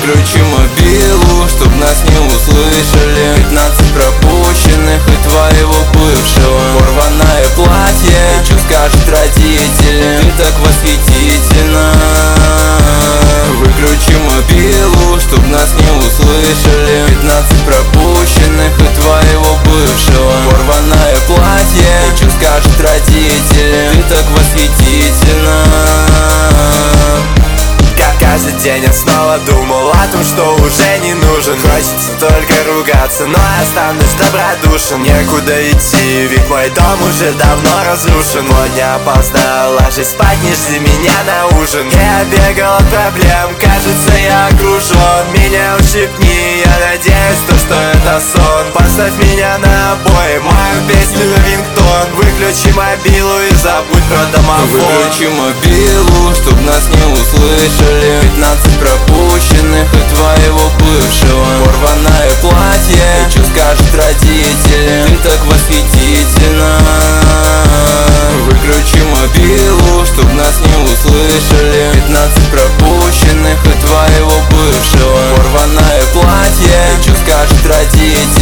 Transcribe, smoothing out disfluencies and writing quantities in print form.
Выключи мобилу, чтоб нас не услышали. 15 пропущенных и твоего бывшего. Порванное платье, и чё скажут родители? Ты так восхитительна. Выключи мобилу, чтоб нас не услышали. 15 пропущенных и твоего бывшего. Порванное платье, и чё скажут родители? Ты так восхитительна. Каждый день я снова думал о том, что уже не нужен. Хочется только ругаться, но останусь добродушен. Некуда идти, ведь мой дом уже давно разрушен. Но не опоздал, ложись спать, не жди меня на ужин. Я бегал от проблем, кажется я окружен. Меня ущипни, я надеюсь, что это сон. Поставь меня на обои, мою песню на рингтон. Выключи мобилу и забудь про домофон. Выключи мобилу, чтоб нас не услышали. 15 пропущенных и твоего бывшего. Порванное платье, и чё скажут родители? Ты так восхитительна. Выключи мобилу, чтоб нас не услышали. 15 пропущенных и твоего бывшего. Порванное платье, и чё скажут родители?